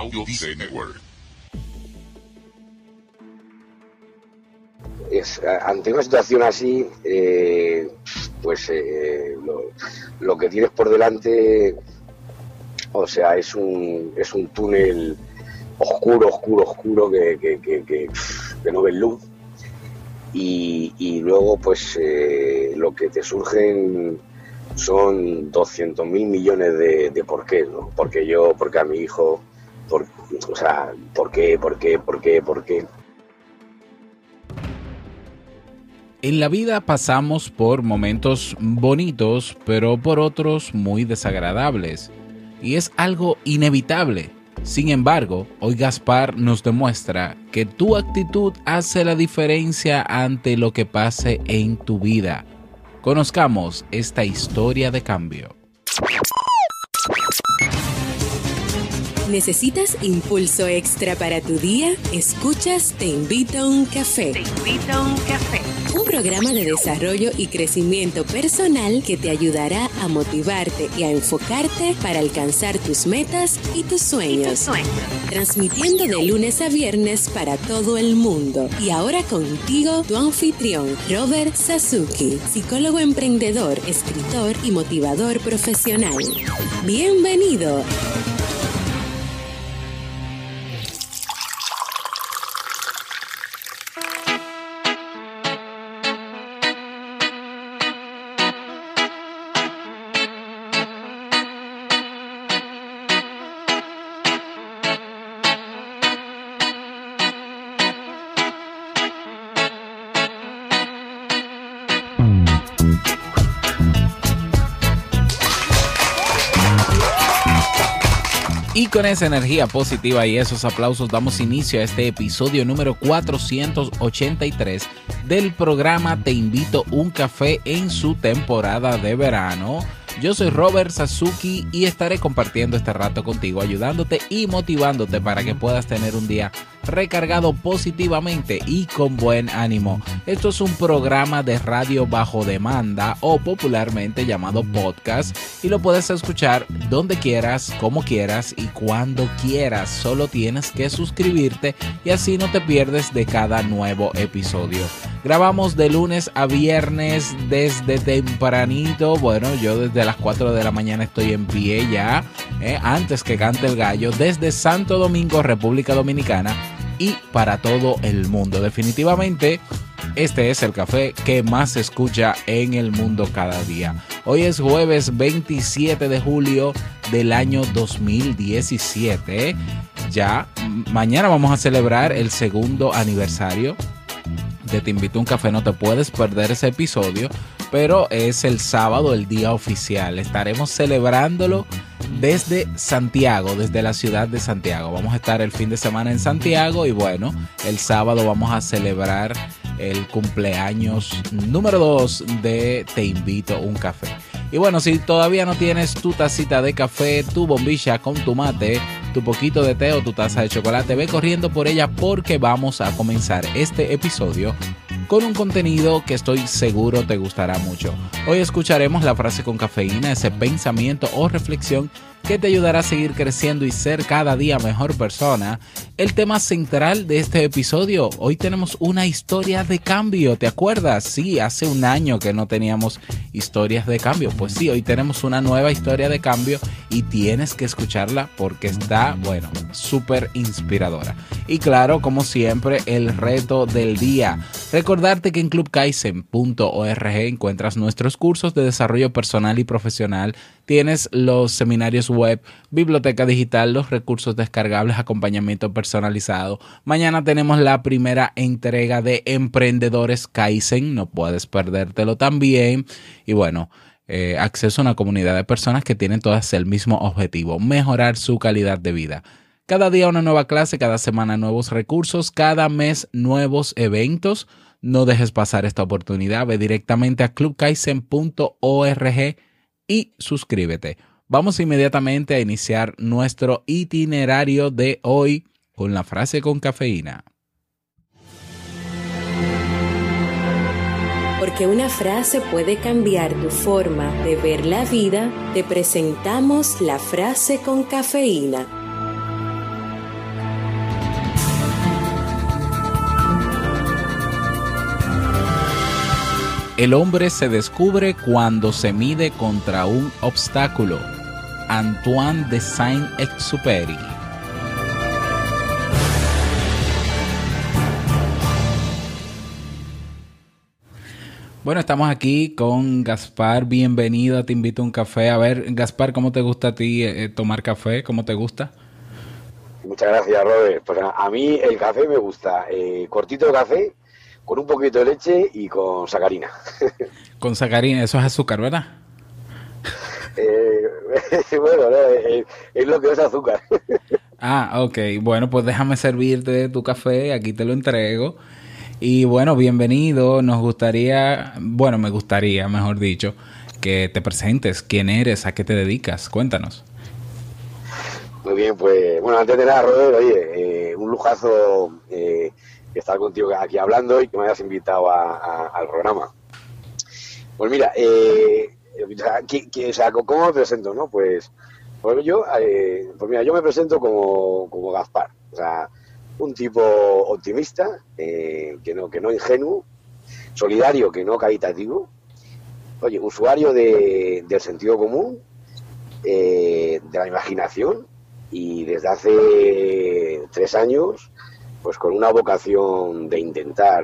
Audio Dice Network. Ante una situación así, lo que tienes por delante, o sea, es un túnel oscuro que no ves luz. Y luego pues lo que te surgen son 200.000 millones de porqués, ¿no? Porque a mi hijo, ¿por qué? En la vida pasamos por momentos bonitos, pero por otros muy desagradables. Y es algo inevitable. Sin embargo, hoy Gaspar nos demuestra que tu actitud hace la diferencia ante lo que pase en tu vida. Conozcamos esta historia de cambio. ¿Necesitas impulso extra para tu día? Escuchas Te Invito a un Café. Te Invito a un Café. Un programa de desarrollo y crecimiento personal que te ayudará a motivarte y a enfocarte para alcanzar tus metas y tus sueños. Transmitiendo de lunes a viernes para todo el mundo. Y ahora contigo, tu anfitrión, Robert Sasuki, psicólogo emprendedor, escritor y motivador profesional. ¡Bienvenido! Y con esa energía positiva y esos aplausos damos inicio a este episodio número 483 del programa Te Invito a un Café en su temporada de verano. Yo soy Robert Sasuki y estaré compartiendo este rato contigo, ayudándote y motivándote para que puedas tener un día recargado positivamente y con buen ánimo. Esto es un programa de radio bajo demanda o popularmente llamado podcast y lo puedes escuchar donde quieras, como quieras y cuando quieras. Solo tienes que suscribirte y así no te pierdes de cada nuevo episodio. Grabamos de lunes a viernes desde tempranito. Bueno, yo desde las 4 de la mañana estoy en pie ya, antes que cante el gallo, desde Santo Domingo, República Dominicana y para todo el mundo. Definitivamente, este es el café que más se escucha en el mundo cada día. Hoy es jueves 27 de julio del año 2017. Ya mañana vamos a celebrar el segundo aniversario de Te Invito a un Café. No te puedes perder ese episodio, pero es el sábado, el día oficial. Estaremos celebrándolo desde Santiago, desde la ciudad de Santiago. Vamos a estar el fin de semana en Santiago y bueno, el sábado vamos a celebrar el cumpleaños número 2 de Te Invito a un Café. Y bueno, si todavía no tienes tu tacita de café, tu bombilla con tu mate, tu poquito de té o tu taza de chocolate, ve corriendo por ella porque vamos a comenzar este episodio con un contenido que estoy seguro te gustará mucho. Hoy escucharemos la frase con cafeína, ese pensamiento o reflexión que te ayudará a seguir creciendo y ser cada día mejor persona. El tema central de este episodio, hoy tenemos una historia de cambio, ¿te acuerdas? Sí, hace un año que no teníamos historias de cambio. Pues sí, hoy tenemos una nueva historia de cambio y tienes que escucharla porque está, bueno, súper inspiradora. Y claro, como siempre, el reto del día. Recordarte que en clubkaizen.org encuentras nuestros cursos de desarrollo personal y profesional. Tienes los seminarios web, biblioteca digital, los recursos descargables, acompañamiento personalizado. Mañana tenemos la primera entrega de Emprendedores Kaizen, no puedes perdértelo también. Y bueno, acceso a una comunidad de personas que tienen todas el mismo objetivo, mejorar su calidad de vida. Cada día una nueva clase, cada semana nuevos recursos, cada mes nuevos eventos. No dejes pasar esta oportunidad, ve directamente a clubkaizen.org y suscríbete. Vamos inmediatamente a iniciar nuestro itinerario de hoy con la frase con cafeína. Porque una frase puede cambiar tu forma de ver la vida, te presentamos la frase con cafeína. El hombre se descubre cuando se mide contra un obstáculo. Antoine de Saint-Exupéry. Bueno, estamos aquí con Gaspar. Bienvenido a Te Invito a un Café. A ver, Gaspar, ¿cómo te gusta a ti tomar café? ¿Cómo te gusta? Muchas gracias, Robert. Pues a mí el café me gusta. Cortito de café, con un poquito de leche y con sacarina. Con sacarina, eso es azúcar, ¿verdad? Bueno, no, es lo que es azúcar. Ah, ok. Bueno, pues déjame servirte tu café. Aquí te lo entrego. Y bueno, bienvenido. Me gustaría, mejor dicho, que te presentes. ¿Quién eres? ¿A qué te dedicas? Cuéntanos. Muy bien, pues bueno, antes de nada, Robert, oye, un lujazo estar contigo aquí hablando y que me hayas invitado al programa. Pues mira, ¿cómo me presento, no? Pues yo me presento como Gaspar, o sea, un tipo optimista, que no ingenuo, solidario, que no caritativo, oye, usuario del sentido común, de la imaginación, y desde hace 3 años, pues con una vocación de intentar,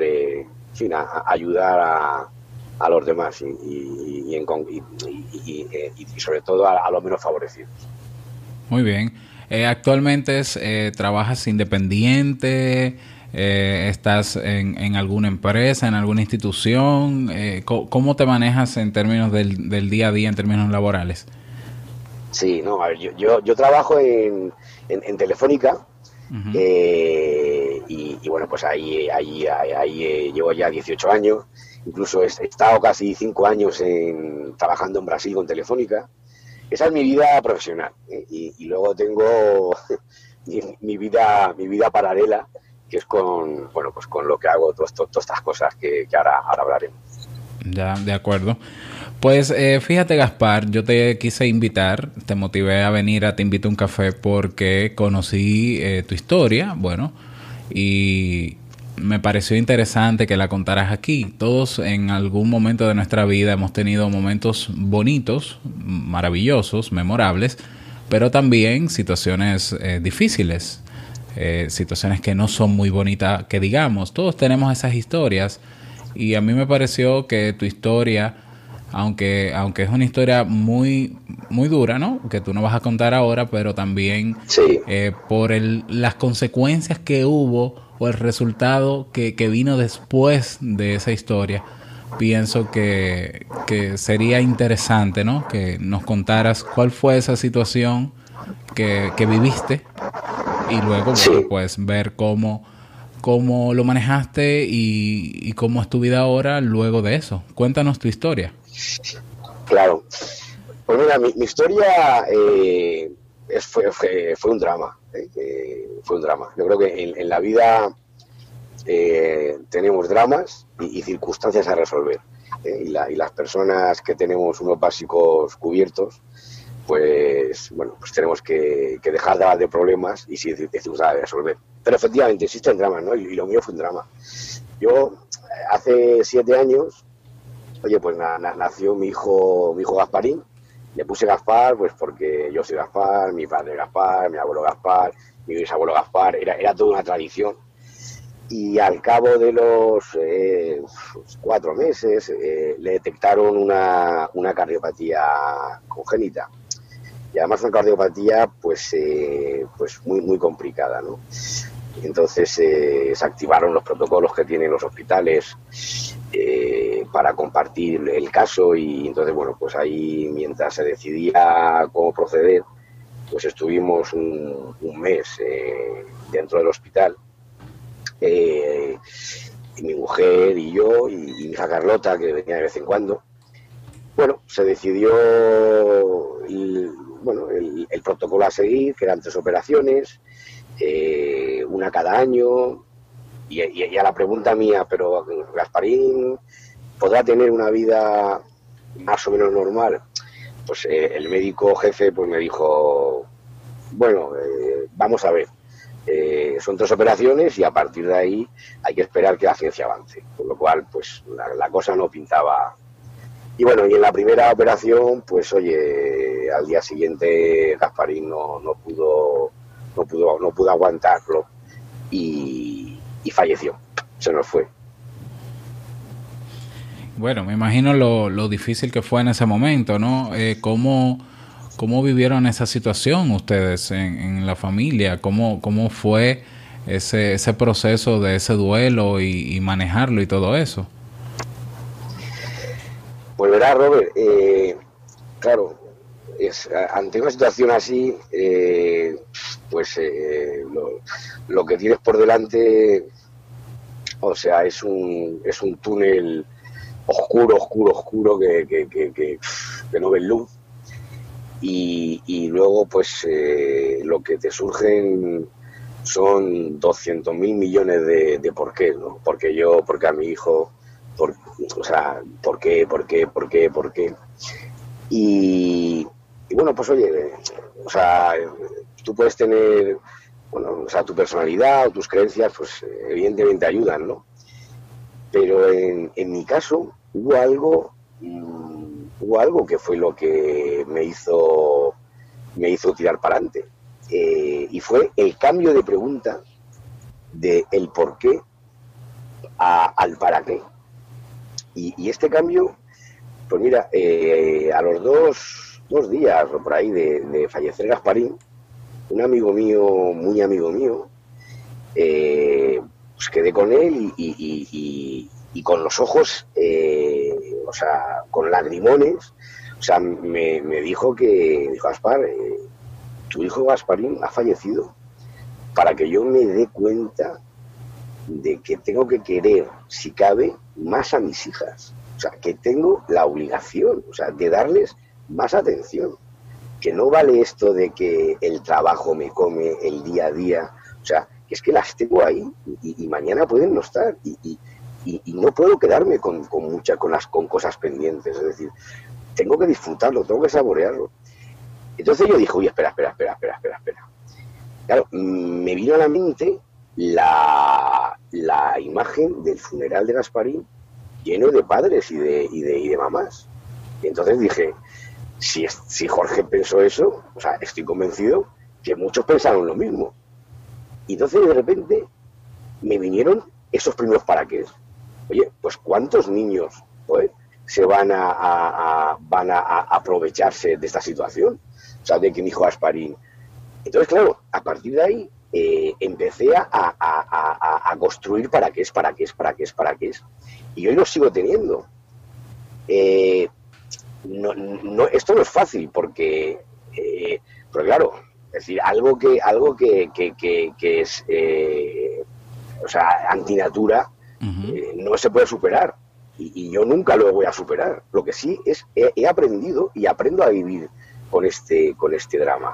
ayudar a los demás y sobre todo a los menos favorecidos. Muy bien. Actualmente trabajas independiente, estás en alguna empresa, en alguna institución. ¿Cómo te manejas en términos del día a día, en términos laborales? Sí, no, a ver, yo trabajo en Telefónica. Uh-huh. Y bueno, pues ahí llevo ya 18 años. Incluso he estado casi 5 años trabajando en Brasil con Telefónica. Esa es mi vida profesional. Y luego tengo mi vida paralela, que es con lo que hago, todas estas cosas que ahora hablaremos. Ya, de acuerdo. Pues fíjate, Gaspar, yo te quise invitar, te motivé a venir a Te Invito a un Café porque conocí tu historia, bueno, y me pareció interesante que la contaras aquí. Todos en algún momento de nuestra vida hemos tenido momentos bonitos, maravillosos, memorables, pero también situaciones difíciles, situaciones que no son muy bonitas, que digamos. Todos tenemos esas historias y a mí me pareció que tu historia, aunque es una historia muy, muy dura, ¿no? Que tú no vas a contar ahora, pero también sí. Por las consecuencias que hubo o el resultado que vino después de esa historia, pienso que sería interesante, ¿no? Que nos contaras cuál fue esa situación que viviste y luego, sí. Bueno, pues ver cómo lo manejaste y cómo es tu vida ahora luego de eso. Cuéntanos tu historia. Claro. Pues mira, mi historia fue un drama. Fue un drama. Yo creo que en la vida tenemos dramas y circunstancias a resolver. Y las personas que tenemos unos básicos cubiertos, pues tenemos que dejar de hablar de problemas y sí circunstancias a resolver. Pero efectivamente existen dramas, ¿no? Y lo mío fue un drama. Yo, hace 7 años, oye, pues nació mi hijo Gasparín. Le puse Gaspar, pues porque yo soy Gaspar, mi padre Gaspar, mi abuelo Gaspar, mi bisabuelo Gaspar, era toda una tradición. Y al cabo de los 4 meses le detectaron una cardiopatía congénita. Y además una cardiopatía pues muy, muy complicada, ¿no? Entonces se activaron los protocolos que tienen los hospitales para compartir el caso y entonces, pues ahí mientras se decidía cómo proceder, pues estuvimos un mes dentro del hospital, y mi mujer y yo y mi hija Carlota, que venía de vez en cuando. Se decidió el protocolo a seguir, que eran 3 operaciones, una cada año, y a la pregunta mía, pero Gasparín podrá tener una vida más o menos normal, pues el médico jefe pues me dijo, vamos a ver, son 3 operaciones y a partir de ahí hay que esperar que la ciencia avance, con lo cual pues la cosa no pintaba. Y bueno, y en la primera operación, pues oye, al día siguiente Gasparín no pudo aguantarlo y falleció, se nos fue. Bueno, me imagino lo difícil que fue en ese momento, ¿no? ¿Cómo vivieron esa situación ustedes en la familia? ¿Cómo fue ese proceso de ese duelo y manejarlo y todo eso? Pues verás, Robert, claro, ante una situación así, pues lo que tienes por delante, o sea, es un túnel oscuro que no ves luz. Y luego pues lo que te surgen son 200.000 millones de por qué, ¿no? Porque yo, porque a mi hijo, o sea, ¿por qué? Y bueno, pues oye, o sea, tú puedes tener, bueno, o sea, tu personalidad o tus creencias, pues evidentemente ayudan, ¿no? Pero en mi caso hubo algo que fue lo que me hizo tirar para adelante. Y fue el cambio de pregunta de el por qué al para qué. Y este cambio, pues mira, a los dos días o por ahí de fallecer Gasparín, un amigo mío, muy amigo mío, pues quedé con él y con los ojos, o sea, con lagrimones, o sea, me dijo Gaspar, tu hijo Gasparín ha fallecido para que yo me dé cuenta de que tengo que querer, si cabe, más a mis hijas. O sea, que tengo la obligación, o sea, de darles más atención. Que no vale esto de que el trabajo me come el día a día. O sea, que es que las tengo ahí y mañana pueden no estar. Y no puedo quedarme con cosas pendientes. Es decir, tengo que disfrutarlo, tengo que saborearlo. Entonces yo dije, uy, espera. Claro, me vino a la mente la imagen del funeral de Gasparín lleno de padres y de mamás. Y entonces dije, si Jorge pensó eso, o sea, estoy convencido que muchos pensaron lo mismo. Y entonces de repente me vinieron esos primeros para qué. Oye, pues ¿cuántos niños se van a aprovecharse de esta situación? O sea, de que mi hijo Gasparín. Entonces, claro, a partir de ahí empecé a construir para qué es. Y hoy lo sigo teniendo. Esto no es fácil porque claro, es decir, algo que es o sea, antinatura, no se puede superar y yo nunca lo voy a superar. Lo que sí es he aprendido y aprendo a vivir con este drama.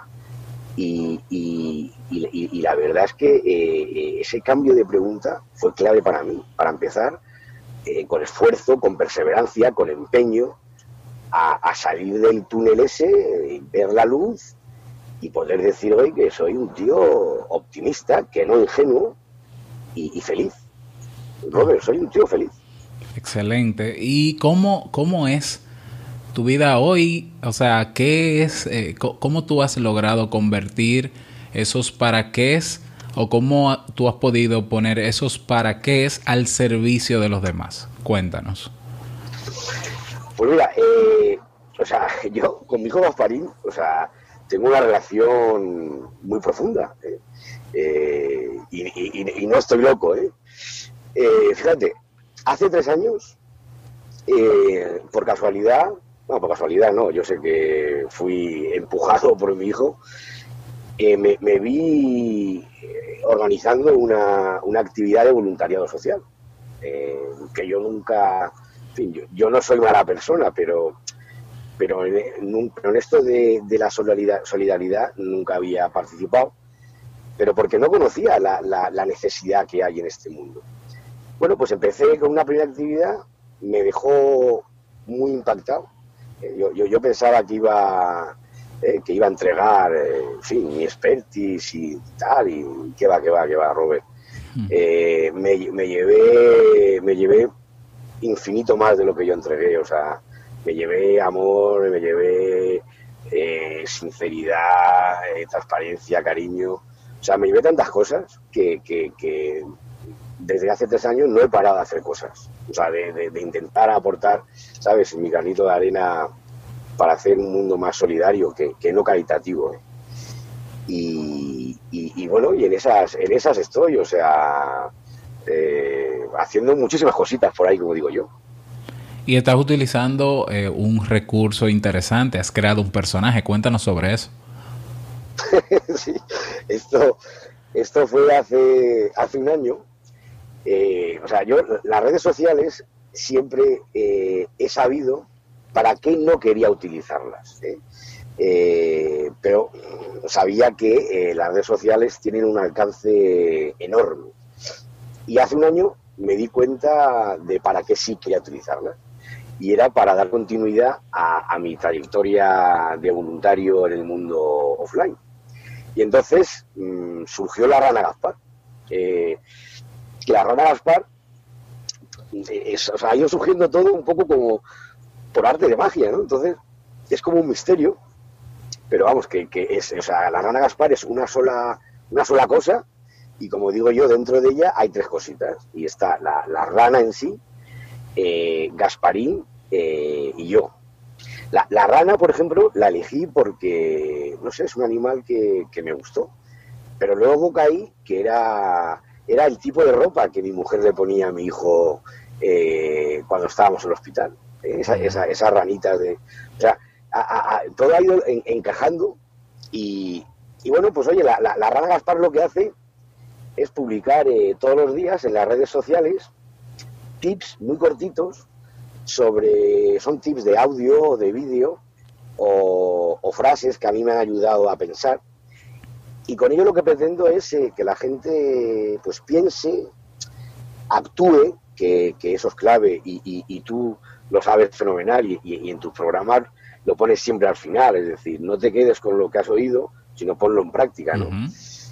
Y la verdad es que ese cambio de pregunta fue clave para mí, para empezar con esfuerzo, con perseverancia, con empeño, a salir del túnel ese, ver la luz y poder decir hoy que soy un tío optimista, que no ingenuo y feliz. Robert, soy un tío feliz. Excelente. ¿Y cómo es tu vida hoy? O sea, ¿qué es, cómo tú has logrado convertir esos para qués o cómo tú has podido poner esos para qués al servicio de los demás? Cuéntanos. Pues mira, o sea, yo con mi hijo Gasparín, o sea, tengo una relación muy profunda y no estoy loco, fíjate, hace 3 años, por casualidad no, yo sé que fui empujado por mi hijo, me vi organizando una actividad de voluntariado social, que yo nunca, en fin, yo no soy mala persona, pero en esto de la solidaridad nunca había participado, pero porque no conocía la necesidad que hay en este mundo. Bueno, pues empecé con una primera actividad, me dejó muy impactado. Yo pensaba que iba que iba a entregar, en fin, mi expertise y tal, y qué va, Robert. Me llevé infinito más de lo que yo entregué, o sea, me llevé amor, me llevé sinceridad, transparencia, cariño, o sea, me llevé tantas cosas que desde hace 3 años no he parado de hacer cosas, o sea, de intentar aportar, ¿sabes?, mi granito de arena para hacer un mundo más solidario que no caritativo, ¿eh? Y bueno, y en esas estoy, o sea, haciendo muchísimas cositas por ahí, como digo yo. Y estás utilizando un recurso interesante, has creado un personaje, cuéntanos sobre eso. Sí, esto fue hace un año. O sea, yo las redes sociales siempre he sabido para qué no quería utilizarlas, pero sabía que las redes sociales tienen un alcance enorme. Y hace un año me di cuenta de para qué sí quería utilizarlas. Y era para dar continuidad a mi trayectoria de voluntario en el mundo offline. Y entonces surgió la Rana Gaspar. La Rana Gaspar, o sea, ha ido surgiendo todo un poco como por arte de magia, ¿no? Entonces es como un misterio, pero vamos, que es, o sea, la Rana Gaspar es una sola cosa, y como digo yo, dentro de ella hay 3 cositas, y está la rana en sí, Gasparín y yo. La rana, por ejemplo, la elegí porque, no sé, es un animal que me gustó, pero luego caí que era el tipo de ropa que mi mujer le ponía a mi hijo cuando estábamos en el hospital. Esas ranitas de... O sea, todo ha ido encajando y bueno, pues oye, la Rana Gaspar lo que hace es publicar todos los días en las redes sociales tips muy cortitos son tips de audio o de vídeo o frases que a mí me han ayudado a pensar, y con ello lo que pretendo es que la gente pues piense, actúe, que eso es clave, y tú lo sabes fenomenal, y en tu programa lo pones siempre al final, es decir, no te quedes con lo que has oído, sino ponlo en práctica, ¿no? Uh-huh.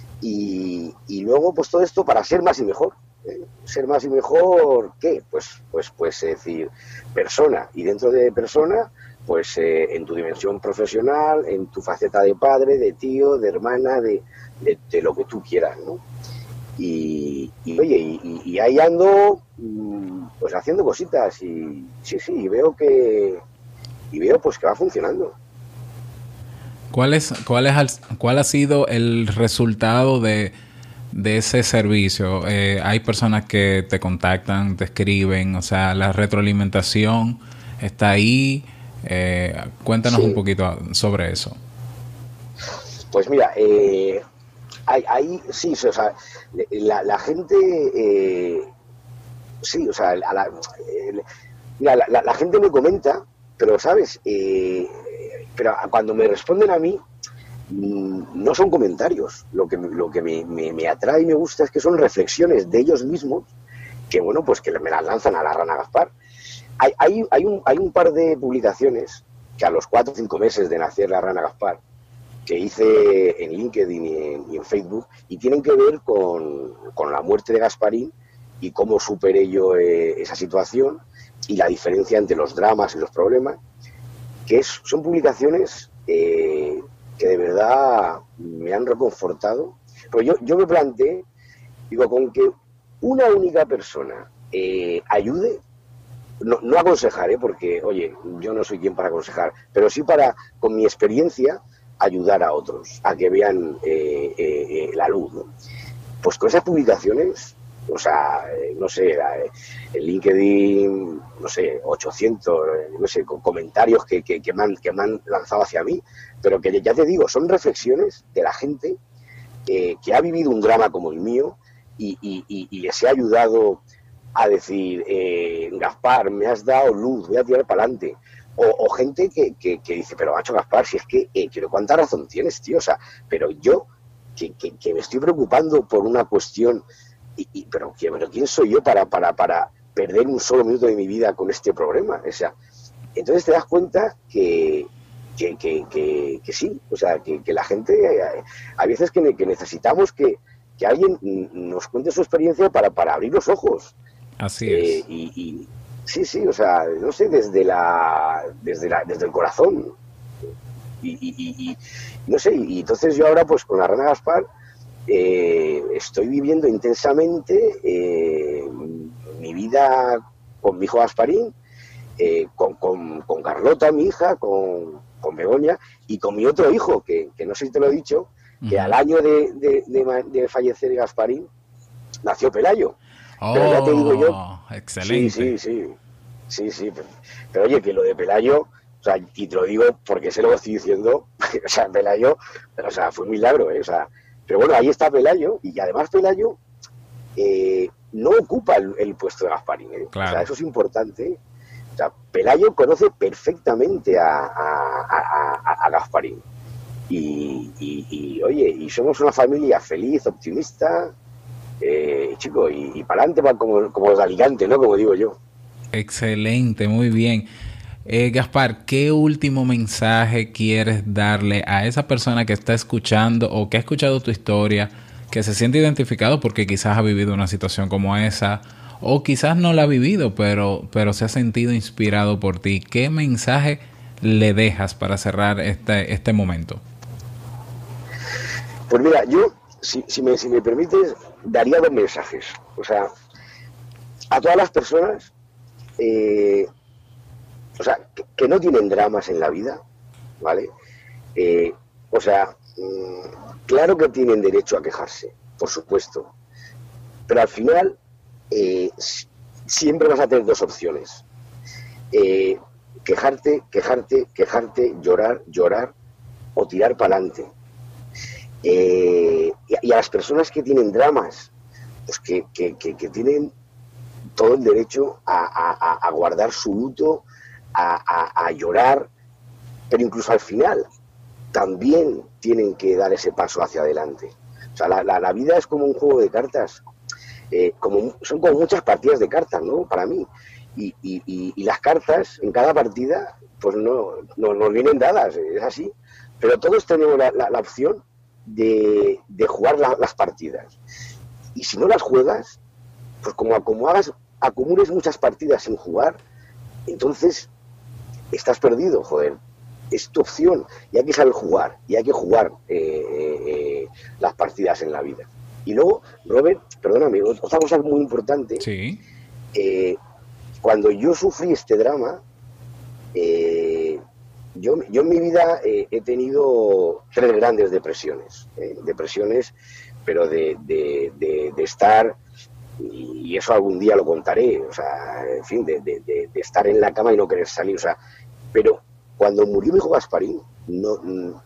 Y luego pues todo esto para ser más y mejor. Ser más y mejor, ¿qué? Pues es decir, persona, y dentro de persona, pues en tu dimensión profesional, en tu faceta de padre, de tío, de hermana, de lo que tú quieras, ¿no? Y oye, y ahí ando pues haciendo cositas, y sí, y veo pues que va funcionando. ¿Cuál ha sido el resultado de ese servicio? Hay personas que te contactan, te escriben, o sea, la retroalimentación está ahí. Cuéntanos un poquito sobre eso. Pues mira, ahí sí, o sea, la gente, sí, o sea, la gente me comenta, pero sabes, pero cuando me responden a mí, no son comentarios. Lo que me atrae y me gusta es que son reflexiones de ellos mismos, que bueno, pues que me las lanzan a la Rana Gaspar. Hay un par de publicaciones que a los 4 o 5 meses de nacer la Rana Gaspar, que hice en LinkedIn y en Facebook, y tienen que ver con la muerte de Gasparín y cómo superé yo esa situación, y la diferencia entre los dramas y los problemas, que son publicaciones que de verdad me han reconfortado. Pero yo me planteé, digo, con que una única persona ayude, no aconsejar, porque, oye, yo no soy quien para aconsejar, pero sí para, con mi experiencia, ayudar a otros a que vean la luz, ¿no? Pues con esas publicaciones, o sea, no sé, en LinkedIn, no sé, 800, no sé, con comentarios que me han lanzado hacia mí, pero que ya te digo, son reflexiones de la gente que ha vivido un drama como el mío y les he ayudado a decir, Gaspar, me has dado luz, voy a tirar para adelante. O gente que dice, pero macho, Gaspar, si es que ¿cuánta razón tienes, tío? O sea, pero yo, que me estoy preocupando por una cuestión, pero ¿quién soy yo para perder un solo minuto de mi vida con este problema? O sea, entonces te das cuenta que que sí, o sea, que la gente, hay veces que necesitamos que alguien nos cuente su experiencia para abrir los ojos. Así es. Y sí, o sea, no sé, desde el corazón. Y no sé, y entonces yo ahora pues con la Rana Gaspar estoy viviendo intensamente mi vida con mi hijo Gasparín, con Carlota, mi hija, con Begoña y con mi otro hijo, que no sé si te lo he dicho, que al año de fallecer Gasparín nació Pelayo. Pero ya te digo yo, excelente. Sí, pero oye, que lo de Pelayo, o sea, y te lo digo porque sé lo que estoy diciendo, o sea, Pelayo, o sea, fue un milagro, o sea, pero bueno, ahí está Pelayo, y además Pelayo no ocupa el puesto de Gasparín, Claro. O sea, eso es importante. O sea, Pelayo conoce perfectamente a Gasparín. Y oye, y somos una familia feliz, optimista, chico, y para adelante van como los de Alicante, ¿no? Como digo yo. Excelente, muy bien. Gaspar, ¿qué último mensaje quieres darle a esa persona que está escuchando o que ha escuchado tu historia, que se siente identificado porque quizás ha vivido una situación como esa o quizás no la ha vivido, pero se ha sentido inspirado por ti? ¿Qué mensaje le dejas para cerrar este momento? Pues mira, yo, si me permites, daría 2 mensajes. O sea, a todas las personas, o sea, que no tienen dramas en la vida, ¿vale? O sea, claro que tienen derecho a quejarse, por supuesto, pero al final siempre vas a tener 2 opciones. Quejarte, llorar o tirar para adelante. Y a las personas que tienen dramas, pues que tienen todo el derecho a guardar su luto, a llorar, pero incluso al final también tienen que dar ese paso hacia adelante. O sea, la vida es como un juego de cartas, son como muchas partidas de cartas, ¿no? Para mí. Y las cartas en cada partida pues no nos vienen dadas, es así. Pero todos tenemos la opción de jugar las partidas. Y si no las juegas, pues como acumules muchas partidas sin jugar, entonces estás perdido, joder. Es tu opción y hay que saber jugar y hay que jugar las partidas en la vida. Y luego, Robert, perdóname, otra cosa muy importante. Sí. Cuando yo sufrí este drama, yo en mi vida he tenido 3 grandes depresiones. Depresiones, pero de estar, y eso algún día lo contaré, o sea, en fin, de estar en la cama y no querer salir, o sea, pero cuando murió mi hijo Gasparín, no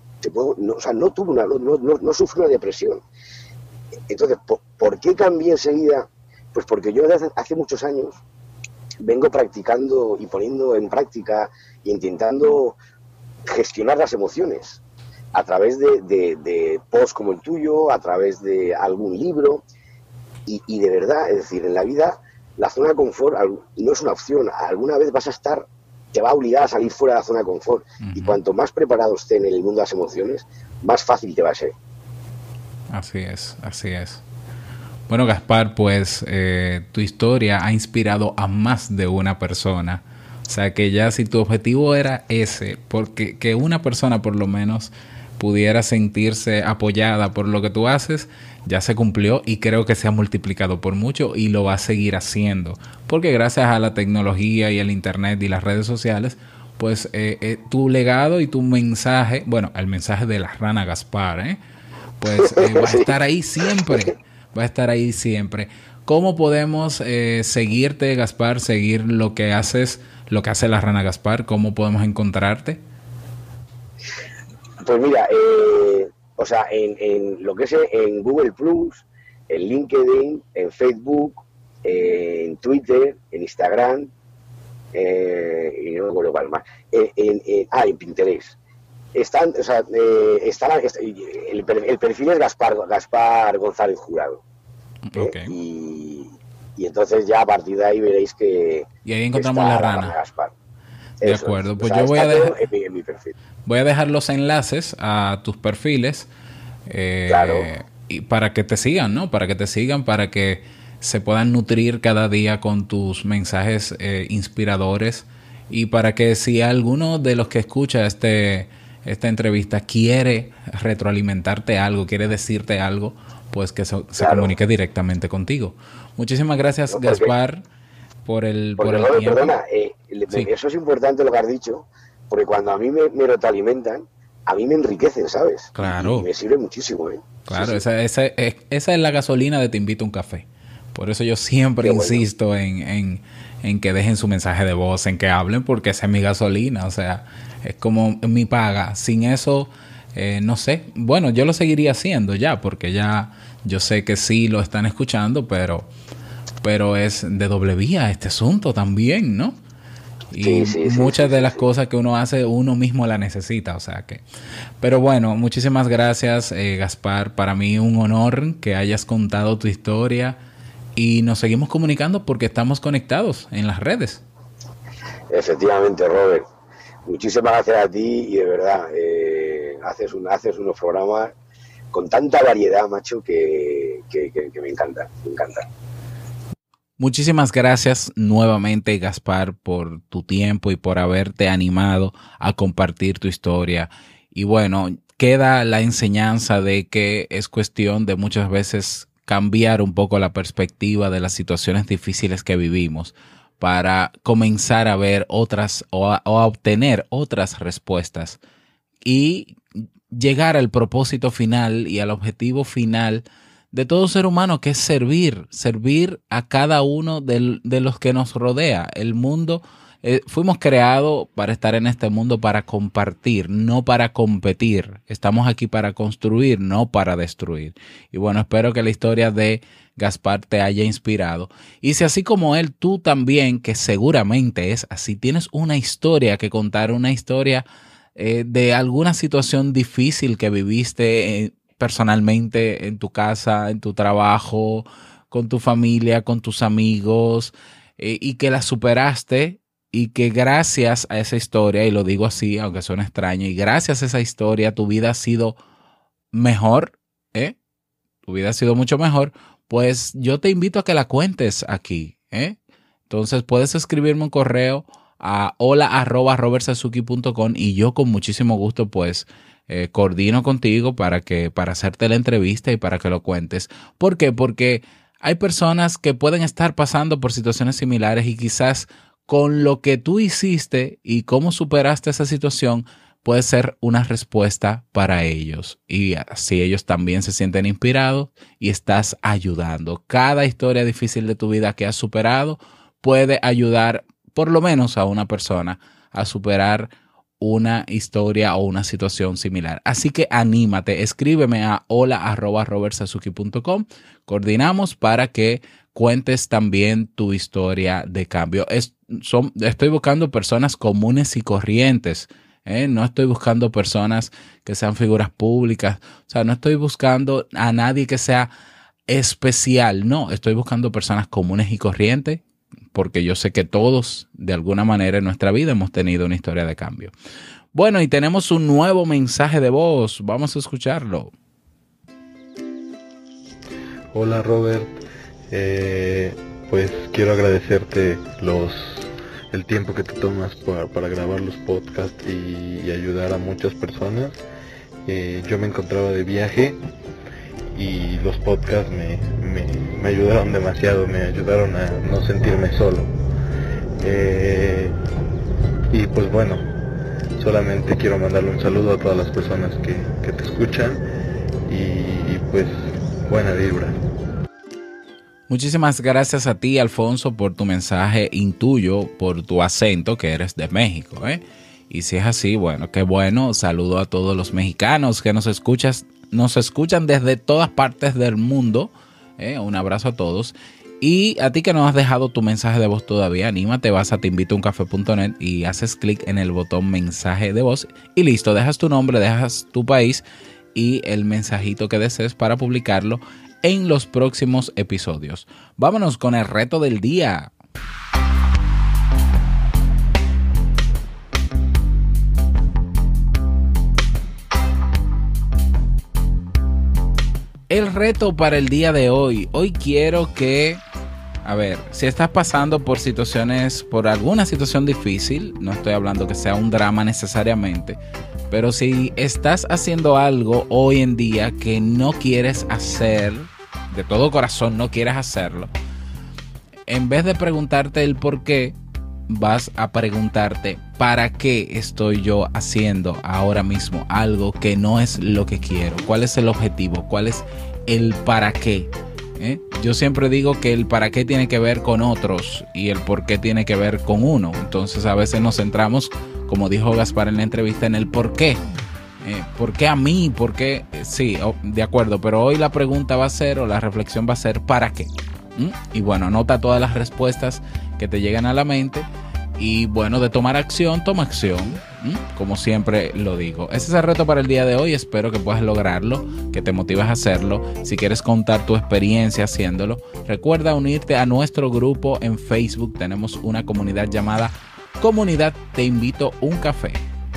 sufrí una depresión. Entonces, ¿por qué cambié enseguida? Pues porque yo desde hace muchos años vengo practicando y poniendo en práctica e intentando gestionar las emociones a través de posts como el tuyo, a través de algún libro y de verdad, es decir, en la vida la zona de confort no es una opción, alguna vez te va a obligar a salir fuera de la zona de confort. Uh-huh. Y cuanto más preparado esté en el mundo de las emociones, más fácil te va a ser. Así es. Bueno, Gaspar, pues tu historia ha inspirado a más de una persona. O sea que ya si tu objetivo era ese, porque que una persona por lo menos pudiera sentirse apoyada por lo que tú haces, ya se cumplió y creo que se ha multiplicado por mucho y lo va a seguir haciendo. Porque gracias a la tecnología y el internet y las redes sociales, pues tu legado y tu mensaje, bueno, el mensaje de la Rana Gaspar, pues va a estar ahí siempre. Va a estar ahí siempre. ¿Cómo podemos seguirte, Gaspar, seguir lo que haces, lo que hace la Rana Gaspar? ¿Cómo podemos encontrarte? Pues mira, o sea, en lo que es en Google Plus, en LinkedIn, en Facebook, en Twitter, en Instagram, y no me acuerdo cuál más, en Pinterest. O sea, el perfil es Gaspar González Jurado. Okay. Y entonces ya a partir de ahí veréis que... Y ahí encontramos la Rana. Gaspar. De acuerdo, pues yo voy a dejar en mi perfil. Voy a dejar los enlaces a tus perfiles Claro. y para que te sigan, ¿no? Para que te sigan, para que se puedan nutrir cada día con tus mensajes inspiradores y para que si alguno de los que escucha esta entrevista quiere retroalimentarte algo, quiere decirte algo, pues que se comunique directamente contigo. Muchísimas gracias, no, Gaspar, por el tiempo. Perdona, sí. Eso es importante lo que has dicho, porque cuando a mí me retroalimentan, a mí me enriquecen, ¿sabes? Claro. Y me sirve muchísimo, ¿eh? Claro, sí. Esa es la gasolina de Te Invito a un Café. Por eso yo siempre insisto en que dejen su mensaje de voz, en que hablen, porque esa es mi gasolina, o sea, es como mi paga. Sin eso, no sé, bueno, yo lo seguiría haciendo ya, porque ya yo sé que sí lo están escuchando, pero es de doble vía este asunto también, ¿no? Y muchas de las cosas que uno hace, uno mismo la necesita, o sea que... Pero bueno, muchísimas gracias, Gaspar. Para mí un honor que hayas contado tu historia y nos seguimos comunicando porque estamos conectados en las redes. Efectivamente, Robert. Muchísimas gracias a ti y de verdad, haces unos programas con tanta variedad, macho, que me encanta, me encanta. Muchísimas gracias nuevamente, Gaspar, por tu tiempo y por haberte animado a compartir tu historia. Y bueno, queda la enseñanza de que es cuestión de muchas veces cambiar un poco la perspectiva de las situaciones difíciles que vivimos para comenzar a ver otras o a obtener otras respuestas y llegar al propósito final y al objetivo final de todo ser humano, que es servir a cada uno de los que nos rodea. El mundo, fuimos creados para estar en este mundo para compartir, no para competir. Estamos aquí para construir, no para destruir. Y bueno, espero que la historia de Gaspar te haya inspirado. Y si así como él, tú también, que seguramente es así, tienes una historia que contar, una historia de alguna situación difícil que viviste personalmente en tu casa, en tu trabajo, con tu familia, con tus amigos, y que la superaste y que gracias a esa historia, y lo digo así, aunque suene extraño, y gracias a esa historia tu vida ha sido mejor, tu vida ha sido mucho mejor, pues yo te invito a que la cuentes aquí. Entonces puedes escribirme un correo a hola@robertsazuki.com y yo con muchísimo gusto pues coordino contigo para hacerte la entrevista y para que lo cuentes. ¿Por qué? Porque hay personas que pueden estar pasando por situaciones similares y quizás con lo que tú hiciste y cómo superaste esa situación puede ser una respuesta para ellos. Y así ellos también se sienten inspirados y estás ayudando. Cada historia difícil de tu vida que has superado puede ayudar por lo menos a una persona a superar una historia o una situación similar. Así que anímate, escríbeme a hola@robertsazuki.com. Coordinamos para que cuentes también tu historia de cambio. Estoy buscando personas comunes y corrientes. No estoy buscando personas que sean figuras públicas. O sea, no estoy buscando a nadie que sea especial. No, estoy buscando personas comunes y corrientes, porque yo sé que todos, de alguna manera en nuestra vida, hemos tenido una historia de cambio. Bueno, y tenemos un nuevo mensaje de voz. Vamos a escucharlo. Hola, Robert. Pues quiero agradecerte el tiempo que te tomas para grabar los podcasts y ayudar a muchas personas. Yo me encontraba de viaje y los podcasts me ayudaron demasiado, me ayudaron a no sentirme solo. Y pues bueno, solamente quiero mandarle un saludo a todas las personas que te escuchan y pues buena vibra. Muchísimas gracias a ti, Alfonso, por tu mensaje. Intuyo por tu acento que eres de México, Y si es así, bueno, qué bueno. Saludo a todos los mexicanos que nos escuchan desde todas partes del mundo. Un abrazo a todos. Y a ti que no has dejado tu mensaje de voz todavía, anímate, vas a teinvitouncafé.net y haces clic en el botón mensaje de voz y listo, dejas tu nombre, dejas tu país y el mensajito que desees para publicarlo en los próximos episodios. Vámonos con el reto del día. El reto para el día de hoy. Hoy quiero que, a ver, si estás pasando por alguna situación difícil, no estoy hablando que sea un drama necesariamente, pero si estás haciendo algo hoy en día que no quieres hacer, de todo corazón no quieres hacerlo, en vez de preguntarte el por qué, vas a preguntarte ¿para qué estoy yo haciendo ahora mismo algo que no es lo que quiero? ¿Cuál es el objetivo? ¿Cuál es el para qué? Yo siempre digo que el para qué tiene que ver con otros y el por qué tiene que ver con uno. Entonces a veces nos centramos, como dijo Gaspar en la entrevista, en el por qué. ¿Por qué a mí? ¿Por qué? Sí, de acuerdo, pero hoy la pregunta va a ser, o la reflexión va a ser ¿para qué? Y bueno, anota todas las respuestas que te llegan a la mente. Y bueno, de tomar acción, toma acción, como siempre lo digo. Ese es el reto para el día de hoy. Espero que puedas lograrlo, que te motives a hacerlo. Si quieres contar tu experiencia haciéndolo, recuerda unirte a nuestro grupo en Facebook. Tenemos una comunidad llamada Comunidad Te Invito Un Café.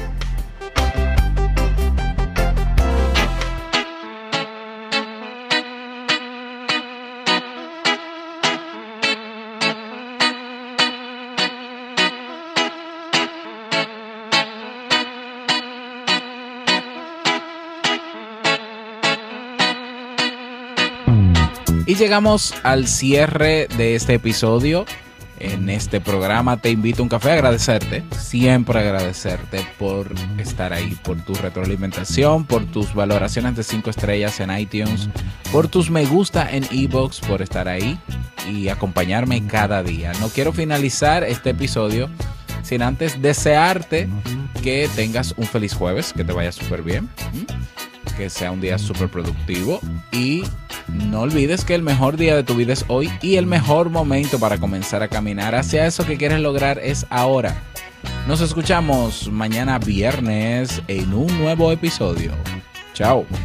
Y llegamos al cierre de este episodio. En este programa Te Invito a un Café. Agradecerte, siempre agradecerte por estar ahí, por tu retroalimentación, por tus valoraciones de 5 estrellas en iTunes, por tus me gusta en iVoox, por estar ahí y acompañarme cada día. No quiero finalizar este episodio sin antes desearte que tengas un feliz jueves, que te vaya súper bien, que sea un día súper productivo y no olvides que el mejor día de tu vida es hoy y el mejor momento para comenzar a caminar hacia eso que quieres lograr es ahora. Nos escuchamos mañana viernes en un nuevo episodio. Chao.